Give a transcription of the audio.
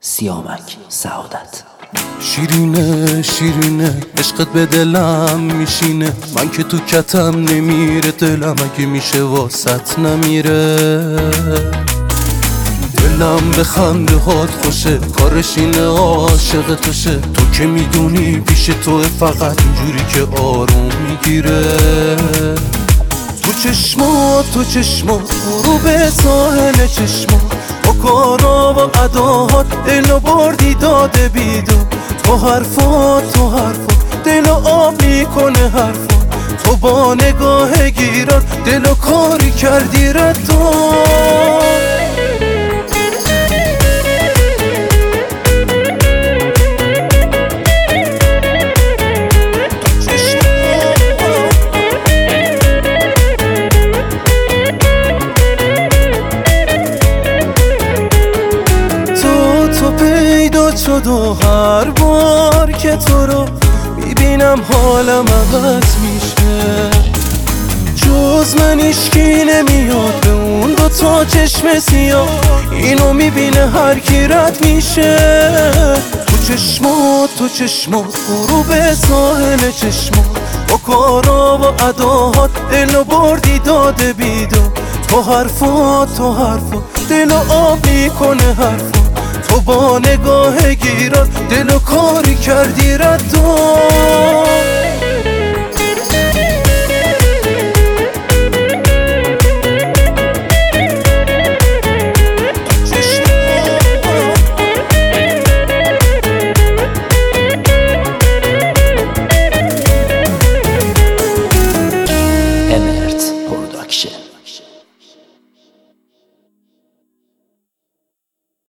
سیامک سعادت. شیرینه شیرینه عشقت به دلم میشینه، من که تو کتم نمیره، دلم اگه میشه واسط نمیره. دلم به خنده هات خوشه، کارش اینه عاشق توشه، تو که میدونی پیش تو فقط اینجوری که آروم میگیره. تو چشمات برو به ساحل چشمات، با کارا و اداهات دلو بردی داده بیدو. تو حرفات دلو آب میکنه حرفات، تو با نگاه گیرات دلو کاری کردی ردو. پیدا شد و هر بار که تو رو میبینم حالم عوض میشه. جز من هیچکی نمیاد به اون دو تا چشم سیاه، اینو میبینه هر کی رد میشه. تو چشمات برو به ساحل چشمات، با کارا و اداهات دلو بردی داده بیداد. تو حرفات دلو آب میکنه حرفات، تو با نگاه گیرات دلو کاری کردی ردو.